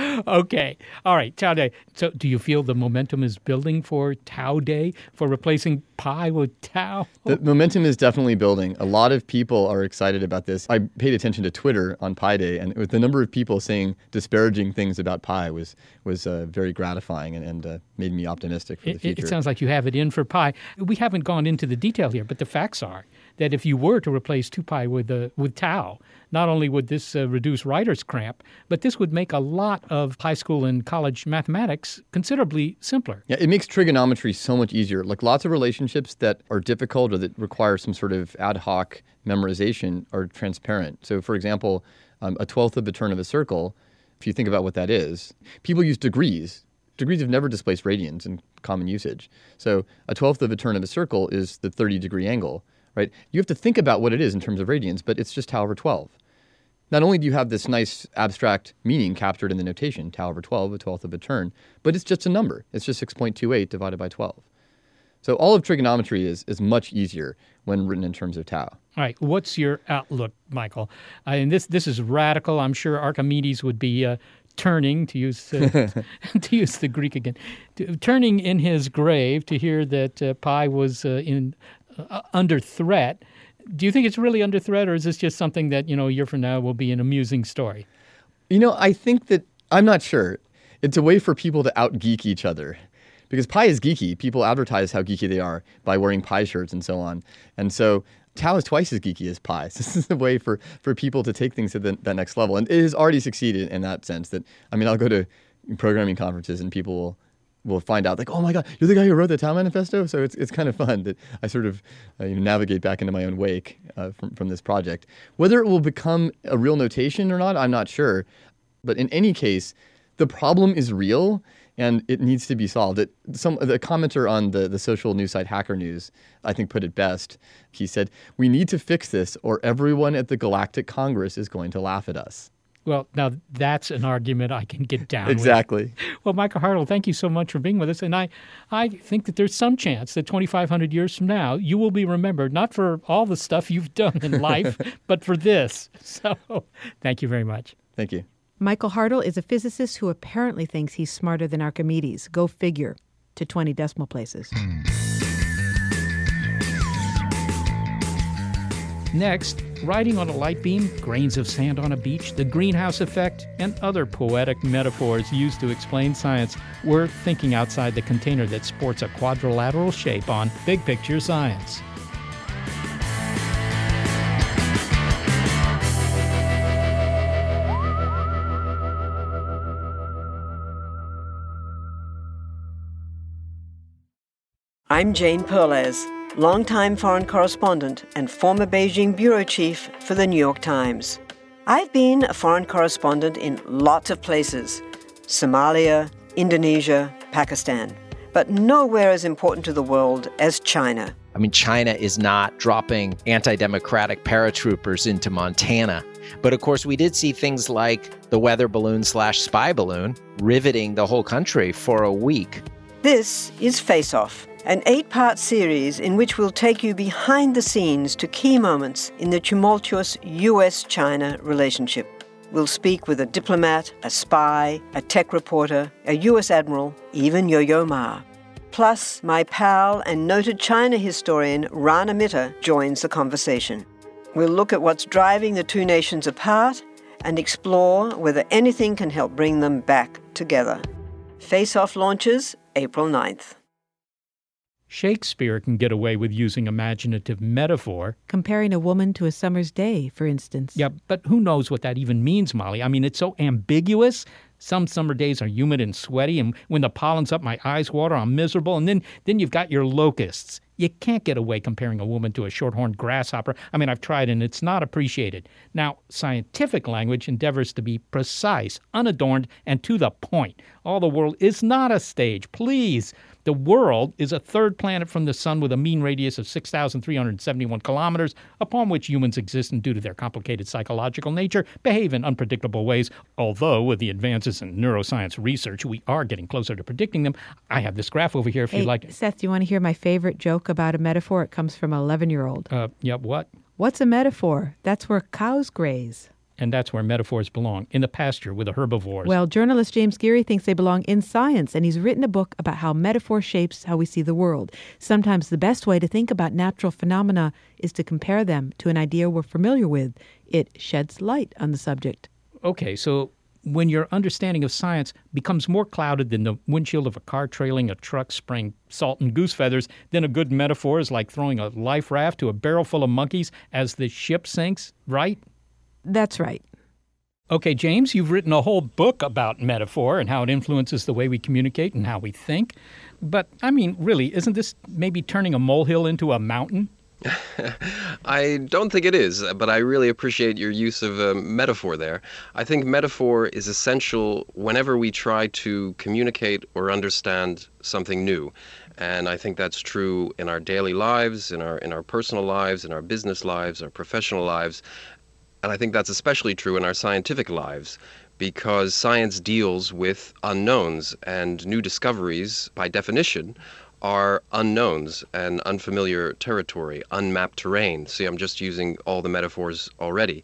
Okay, all right, Tau Day. So do you feel the momentum is building for Tau Day, for replacing pi with tau? The momentum is definitely building. A lot of people are excited about this. I paid attention to Twitter on Pi Day, and with the number of people saying disparaging things about pi was was uh, very gratifying and, and uh, made me optimistic for it, the future. It sounds like you have it in for pi. We haven't gone into the detail here, but the facts are that if you were to replace two pi with uh, with tau, not only would this uh, reduce writer's cramp, but this would make a lot of high school and college mathematics considerably simpler. Yeah, it makes trigonometry so much easier. Like lots of relationships that are difficult or that require some sort of ad hoc memorization are transparent. So, for example, um, a twelfth of a turn of a circle, if you think about what that is, people use degrees. Degrees have never displaced radians in common usage. So a twelfth of a turn of a circle is the thirty degree angle, right? You have to think about what it is in terms of radians, but it's just tau over twelve. Not only do you have this nice abstract meaning captured in the notation, tau over twelve, a twelfth of a turn, but it's just a number. It's just six point two eight divided by twelve. So all of trigonometry is, is much easier when written in terms of tau. All right. What's your outlook, Michael? Uh, and this this is radical. I'm sure Archimedes would be uh, turning, to use uh, to use the Greek again, to, turning in his grave to hear that uh, pi was uh, in uh, under threat. Do you think it's really under threat, or is this just something that, you know, a year from now will be an amusing story? You know, I think that, I'm not sure. It's a way for people to out-geek each other. Because pi is geeky. People advertise how geeky they are by wearing pi shirts and so on. And so tau is twice as geeky as pi. So this is a way for, for people to take things to the, that next level. And it has already succeeded in that sense that, I mean, I'll go to programming conferences and people will will find out, like, oh my God, you're the guy who wrote the Tau Manifesto? So it's it's kind of fun that I sort of uh, you know, navigate back into my own wake uh, from, from this project. Whether it will become a real notation or not, I'm not sure. But in any case, the problem is real and it needs to be solved. It, some the commenter on the, the social news site Hacker News, I think, put it best. He said, we need to fix this or everyone at the Galactic Congress is going to laugh at us. Well, now that's an argument I can get down exactly. with. Exactly. Well, Michael Hartle, thank you so much for being with us. And I, I think that there's some chance that twenty-five hundred years from now, you will be remembered, not for all the stuff you've done in life, but for this. So thank you very much. Thank you. Michael Hartle is a physicist who apparently thinks he's smarter than Archimedes. Go figure, to twenty decimal places. Next, riding on a light beam, grains of sand on a beach, the greenhouse effect, and other poetic metaphors used to explain science. We're thinking outside the container that sports a quadrilateral shape on Big Picture Science. I'm Jane Perlez, longtime foreign correspondent and former Beijing bureau chief for the New York Times. I've been a foreign correspondent in lots of places: Somalia, Indonesia, Pakistan, but nowhere as important to the world as China. I mean, China is not dropping anti-democratic paratroopers into Montana. But of course, we did see things like the weather balloon slash spy balloon riveting the whole country for a week. This is Face Off, an eight-part series in which we'll take you behind the scenes to key moments in the tumultuous U S China relationship. We'll speak with a diplomat, a spy, a tech reporter, a U S admiral, even Yo-Yo Ma. Plus, my pal and noted China historian Rana Mitter joins the conversation. We'll look at what's driving the two nations apart and explore whether anything can help bring them back together. Face Off launches April ninth. Shakespeare can get away with using imaginative metaphor. Comparing a woman to a summer's day, for instance. Yeah, but who knows what that even means, Molly? I mean, it's so ambiguous. Some summer days are humid and sweaty, and when the pollen's up, my eyes water, I'm miserable. And then, then you've got your locusts. You can't get away comparing a woman to a short-horned grasshopper. I mean, I've tried and it's not appreciated. Now, scientific language endeavors to be precise, unadorned, and to the point. All the world is not a stage. Please. The world is a third planet from the sun with a mean radius of six thousand three hundred seventy-one kilometers, upon which humans exist and due to their complicated psychological nature behave in unpredictable ways. Although, with the advances in neuroscience research, we are getting closer to predicting them. I have this graph over here if hey, you'd like it. Seth, do you want to hear my favorite joke about a metaphor? It comes from an eleven-year-old. Uh, yeah, what? What's a metaphor? That's where cows graze. And that's where metaphors belong, in the pasture with the herbivores. Well, journalist James Geary thinks they belong in science, and he's written a book about how metaphor shapes how we see the world. Sometimes the best way to think about natural phenomena is to compare them to an idea we're familiar with. It sheds light on the subject. Okay, so when your understanding of science becomes more clouded than the windshield of a car trailing a truck spraying salt and goose feathers, then a good metaphor is like throwing a life raft to a barrel full of monkeys as the ship sinks, right? That's right. Okay, James, you've written a whole book about metaphor and how it influences the way we communicate and how we think. But, I mean, really, isn't this maybe turning a molehill into a mountain? I don't think it is, but I really appreciate your use of uh, metaphor there. I think metaphor is essential whenever we try to communicate or understand something new. And I think that's true in our daily lives, in our in our personal lives, in our business lives, our professional lives. And I think that's especially true in our scientific lives, because science deals with unknowns, and new discoveries, by definition, are unknowns and unfamiliar territory, unmapped terrain. See, I'm just using all the metaphors already.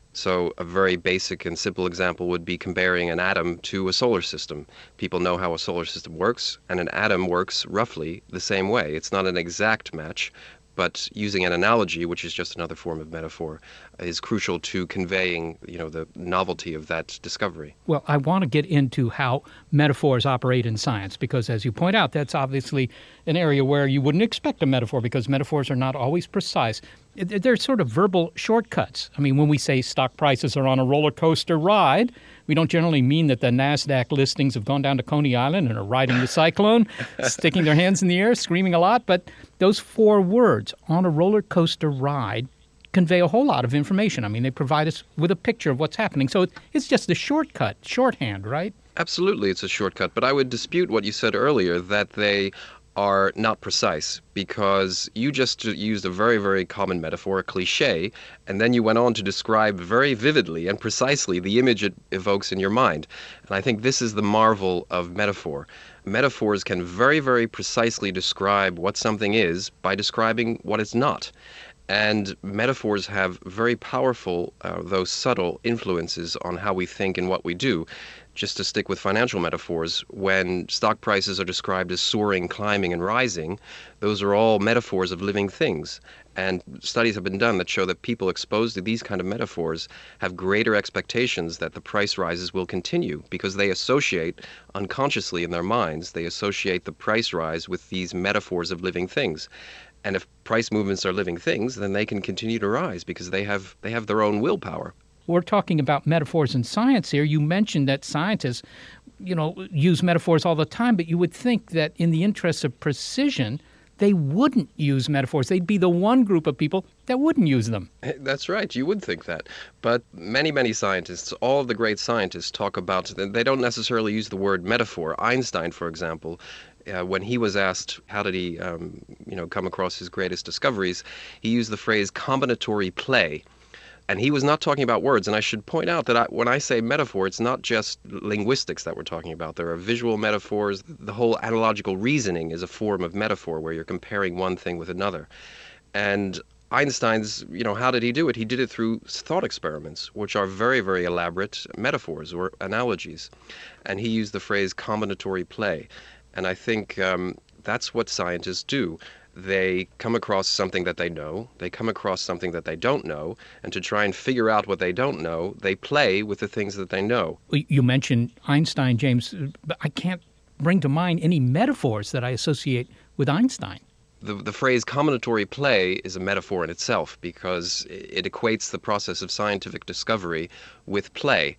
So a very basic and simple example would be comparing an atom to a solar system. People know how a solar system works, and an atom works roughly the same way. It's not an exact match, but using an analogy, which is just another form of metaphor, is crucial to conveying, you know, the novelty of that discovery. Well, I want to get into how metaphors operate in science, because as you point out, that's obviously an area where you wouldn't expect a metaphor, because metaphors are not always precise. They're sort of verbal shortcuts. I mean, when we say stock prices are on a roller coaster ride, we don't generally mean that the NASDAQ listings have gone down to Coney Island and are riding the cyclone, sticking their hands in the air, screaming a lot. But those four words, on a roller coaster ride, convey a whole lot of information. I mean, they provide us with a picture of what's happening. So it's just a shortcut, shorthand, right? Absolutely, it's a shortcut. But I would dispute what you said earlier, that they are not precise, because you just used a very, very common metaphor, a cliche, and then you went on to describe very vividly and precisely the image it evokes in your mind. And I think this is the marvel of metaphor. Metaphors can very, very precisely describe what something is by describing what it's not. And metaphors have very powerful, uh, though subtle, influences on how we think and what we do. Just to stick with financial metaphors, when stock prices are described as soaring, climbing, and rising, those are all metaphors of living things. And studies have been done that show that people exposed to these kind of metaphors have greater expectations that the price rises will continue, because they associate unconsciously in their minds, they associate the price rise with these metaphors of living things. And if price movements are living things, then they can continue to rise because they have they have their own willpower. We're talking about metaphors in science here. You mentioned that scientists, you know, use metaphors all the time, but you would think that in the interest of precision, they wouldn't use metaphors. They'd be the one group of people that wouldn't use them. That's right. You would think that. But many, many scientists, all of the great scientists talk about, they don't necessarily use the word metaphor. Einstein, for example, Uh, when he was asked how did he, um, you know, come across his greatest discoveries, he used the phrase combinatory play. And he was not talking about words. And I should point out that I, when I say metaphor, it's not just linguistics that we're talking about. There are visual metaphors. The whole analogical reasoning is a form of metaphor where you're comparing one thing with another. And Einstein's, you know, how did he do it? He did it through thought experiments, which are very, very elaborate metaphors or analogies. And he used the phrase combinatory play. And I think um, that's what scientists do. They come across something that they know, they come across something that they don't know, and to try and figure out what they don't know, they play with the things that they know. You mentioned Einstein, James, but I can't bring to mind any metaphors that I associate with Einstein. The, the phrase combinatory play is a metaphor in itself, because it equates the process of scientific discovery with play.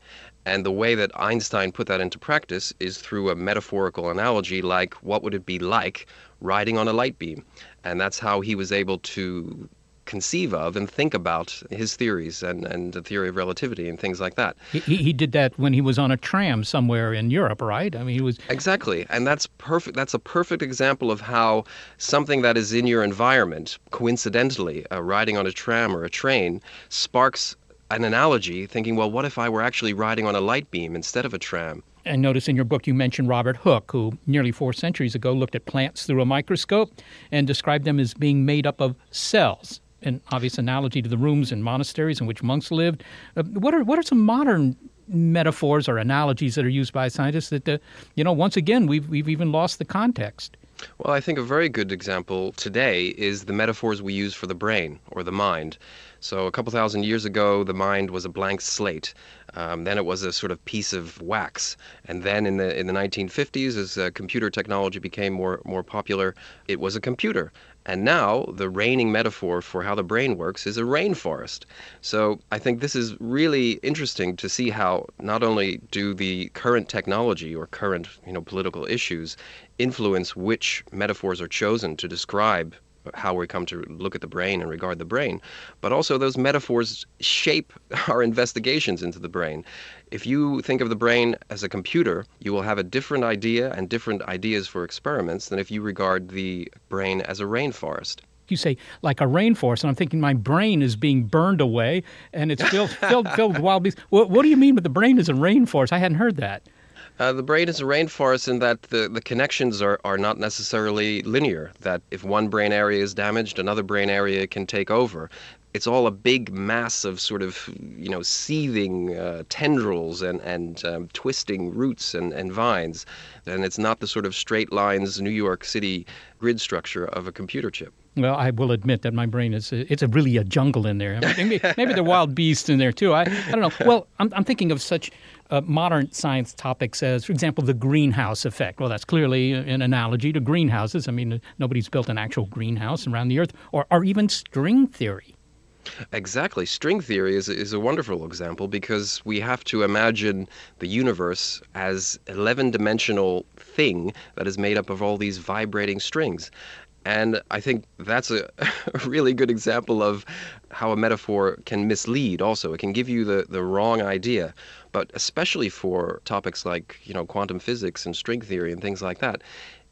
And the way that Einstein put that into practice is through a metaphorical analogy like, what would it be like riding on a light beam? And that's how he was able to conceive of and think about his theories and, and the theory of relativity and things like that. He, he did that when he was on a tram somewhere in Europe, right? I mean, he was... Exactly. And that's perfect. That's a perfect example of how something that is in your environment, coincidentally, uh, riding on a tram or a train, sparks an analogy, thinking, well, what if I were actually riding on a light beam instead of a tram? And notice in your book you mentioned Robert Hooke, who nearly four centuries ago looked at plants through a microscope and described them as being made up of cells. An obvious analogy to the rooms in monasteries in which monks lived. Uh, what are what are some modern metaphors or analogies that are used by scientists that, uh, you know, once again, we've we've even lost the context? Well, I think a very good example today is the metaphors we use for the brain or the mind. So a couple thousand years ago, the mind was a blank slate. Um, then it was a sort of piece of wax. And then in the in the nineteen fifties, as uh, computer technology became more more popular, it was a computer. And now the reigning metaphor for how the brain works is a rainforest. So I think this is really interesting to see how not only do the current technology or current, you know, political issues influence which metaphors are chosen to describe how we come to look at the brain and regard the brain, but also those metaphors shape our investigations into the brain. If you think of the brain as a computer, you will have a different idea and different ideas for experiments than if you regard the brain as a rainforest. You say, like a rainforest, and I'm thinking my brain is being burned away, and it's filled, filled, filled with wild beasts. What, what do you mean with the brain is a rainforest? I hadn't heard that. Uh, the brain is a rainforest in that the, the connections are, are not necessarily linear, that if one brain area is damaged, another brain area can take over. It's all a big mass of sort of, you know, seething uh, tendrils and, and um, twisting roots and, and vines. And it's not the sort of straight lines New York City grid structure of a computer chip. Well, I will admit that my brain is, it's a really a jungle in there. Maybe, maybe there are wild beasts in there too. I, I don't know. Well, I'm, I'm thinking of such uh, modern science topics as, for example, the greenhouse effect. Well, that's clearly an analogy to greenhouses. I mean, nobody's built an actual greenhouse around the Earth, or, or even string theory. Exactly. String theory is, is a wonderful example because we have to imagine the universe as an eleven-dimensional thing that is made up of all these vibrating strings. And I think that's a, a really good example of how a metaphor can mislead also. It can give you the, the wrong idea. But especially for topics like, you know, quantum physics and string theory and things like that,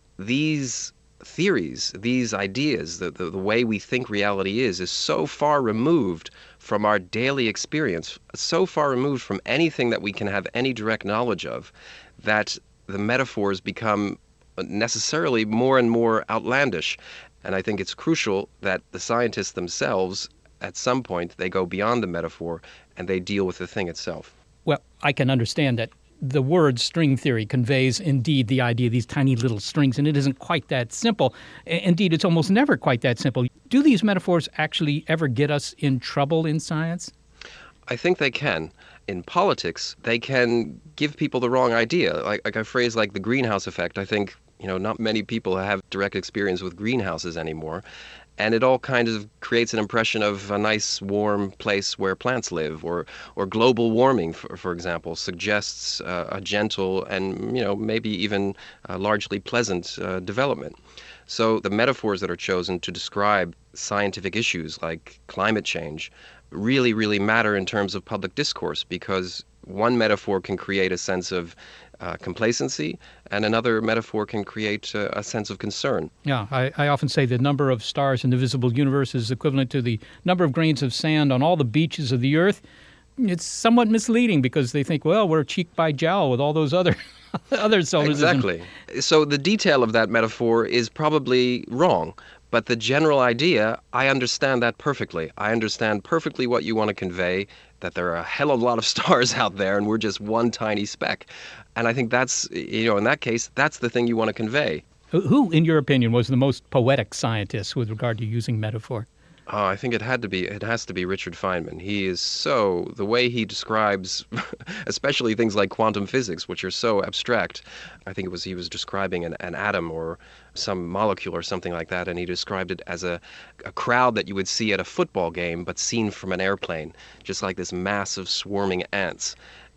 these theories, these ideas, the, the, the way we think reality is, is so far removed from our daily experience, so far removed from anything that we can have any direct knowledge of, that the metaphors become necessarily more and more outlandish. And I think it's crucial that the scientists themselves, at some point, they go beyond the metaphor and they deal with the thing itself. Well, I can understand that the word string theory conveys indeed the idea of these tiny little strings, and it isn't quite that simple. Indeed, it's almost never quite that simple. Do these metaphors actually ever get us in trouble in science? I think they can. In politics, they can give people the wrong idea. Like, like a phrase like the greenhouse effect, I think, you know, not many people have direct experience with greenhouses anymore. And it all kind of creates an impression of a nice, warm place where plants live, or or global warming, for, for example, suggests uh, a gentle and, you know, maybe even uh, largely pleasant uh, development. So the metaphors that are chosen to describe scientific issues like climate change really, really matter in terms of public discourse, because one metaphor can create a sense of uh, complacency, and another metaphor can create uh, a sense of concern. Yeah, I, I often say the number of stars in the visible universe is equivalent to the number of grains of sand on all the beaches of the Earth. It's somewhat misleading because they think, well, we're cheek by jowl with all those other other solar systems. Exactly. So the detail of that metaphor is probably wrong. But the general idea, I understand that perfectly. I understand perfectly what you want to convey, that there are a hell of a lot of stars out there and we're just one tiny speck. And I think that's, you know, in that case, that's the thing you want to convey. Who, in your opinion, was the most poetic scientist with regard to using metaphor? Oh, I think it had to be, it has to be Richard Feynman. He is so, the way he describes, especially things like quantum physics, which are so abstract. I think it was, he was describing an, an atom or some molecule or something like that, and he described it as a, a crowd that you would see at a football game, but seen from an airplane, just like this mass of swarming ants.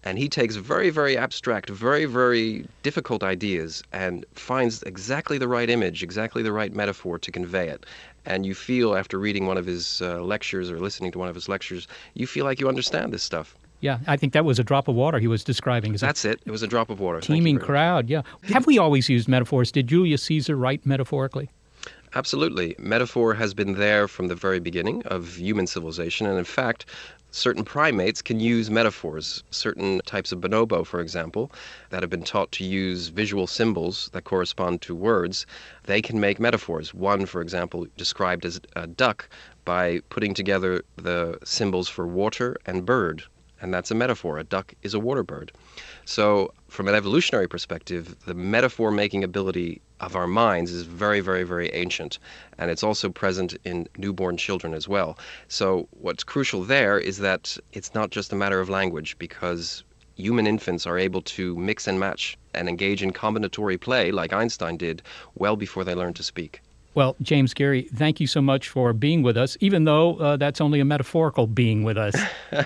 And he takes very, very abstract, very, very difficult ideas and finds exactly the right image, exactly the right metaphor to convey it. And you feel, after reading one of his uh, lectures or listening to one of his lectures, you feel like you understand this stuff. Yeah, I think that was a drop of water he was describing. That's it. It was a drop of water. Teeming crowd, yeah. Have we always used metaphors? Did Julius Caesar write metaphorically? Absolutely. Metaphor has been there from the very beginning of human civilization. And in fact, certain primates can use metaphors. Certain types of bonobo, for example, that have been taught to use visual symbols that correspond to words, they can make metaphors. One, for example, described as a duck by putting together the symbols for water and bird. And that's a metaphor. A duck is a water bird. So from an evolutionary perspective, the metaphor-making ability of our minds is very, very, very ancient. And it's also present in newborn children as well. So what's crucial there is that it's not just a matter of language, because human infants are able to mix and match and engage in combinatory play like Einstein did well before they learned to speak. Well, James Geary, thank you so much for being with us, even though uh, that's only a metaphorical being with us.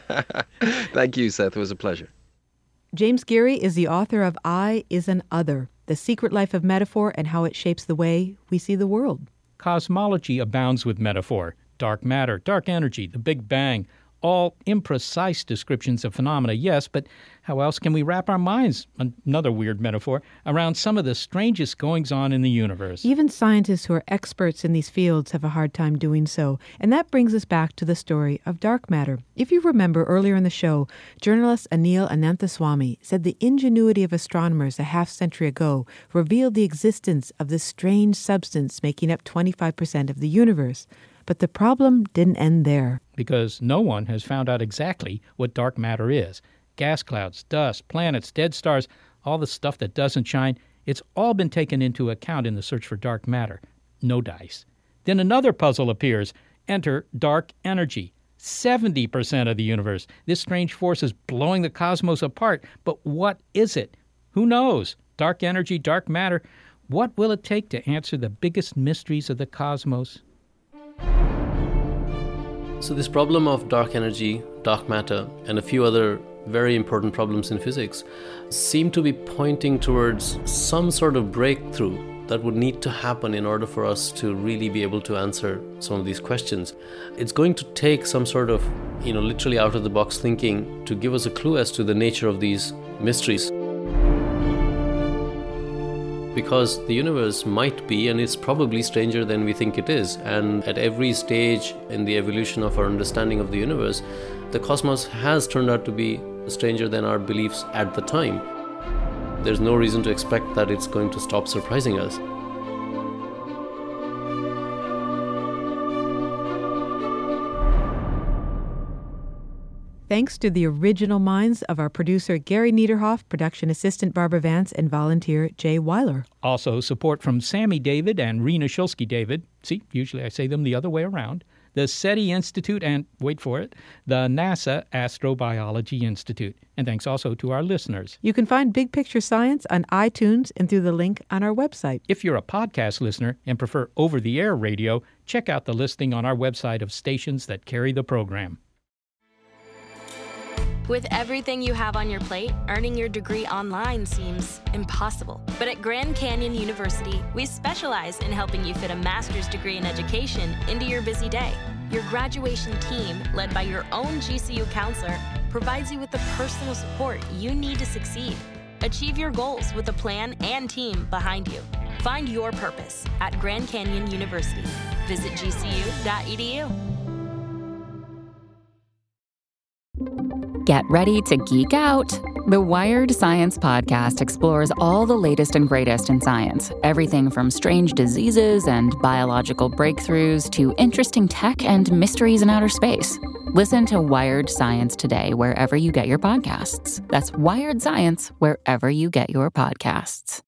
Thank you, Seth. It was a pleasure. James Geary is the author of I Is an Other, The Secret Life of Metaphor and How It Shapes the Way We See the World. Cosmology abounds with metaphor. Dark matter, dark energy, the Big Bang, all imprecise descriptions of phenomena, yes, but how else can we wrap our minds, another weird metaphor, around some of the strangest goings-on in the universe? Even scientists who are experts in these fields have a hard time doing so, and that brings us back to the story of dark matter. If you remember earlier in the show, journalist Anil Ananthaswamy said the ingenuity of astronomers a half-century ago revealed the existence of this strange substance making up twenty-five percent of the universe. But the problem didn't end there. Because no one has found out exactly what dark matter is. Gas clouds, dust, planets, dead stars, all the stuff that doesn't shine, it's all been taken into account in the search for dark matter. No dice. Then another puzzle appears. Enter dark energy. seventy percent of the universe. This strange force is blowing the cosmos apart. But what is it? Who knows? Dark energy, dark matter. What will it take to answer the biggest mysteries of the cosmos? So this problem of dark energy, dark matter, and a few other very important problems in physics seem to be pointing towards some sort of breakthrough that would need to happen in order for us to really be able to answer some of these questions. It's going to take some sort of, you know, literally out-of-the-box thinking to give us a clue as to the nature of these mysteries. Because the universe might be, and it's probably stranger than we think it is. And at every stage in the evolution of our understanding of the universe, the cosmos has turned out to be stranger than our beliefs at the time. There's no reason to expect that it's going to stop surprising us. Thanks to the original minds of our producer Gary Niederhoff, production assistant Barbara Vance, and volunteer Jay Weiler. Also support from Sammy David and Rena Shulsky-David. See, usually I say them the other way around. The SETI Institute and, wait for it, the NASA Astrobiology Institute. And thanks also to our listeners. You can find Big Picture Science on iTunes and through the link on our website. If you're a podcast listener and prefer over-the-air radio, check out the listing on our website of stations that carry the program. With everything you have on your plate, earning your degree online seems impossible. But at Grand Canyon University, we specialize in helping you fit a master's degree in education into your busy day. Your graduation team, led by your own G C U counselor, provides you with the personal support you need to succeed. Achieve your goals with a plan and team behind you. Find your purpose at Grand Canyon University. Visit G C U dot E D U. Get ready to geek out. The Wired Science Podcast explores all the latest and greatest in science. Everything from strange diseases and biological breakthroughs to interesting tech and mysteries in outer space. Listen to Wired Science today wherever you get your podcasts. That's Wired Science wherever you get your podcasts.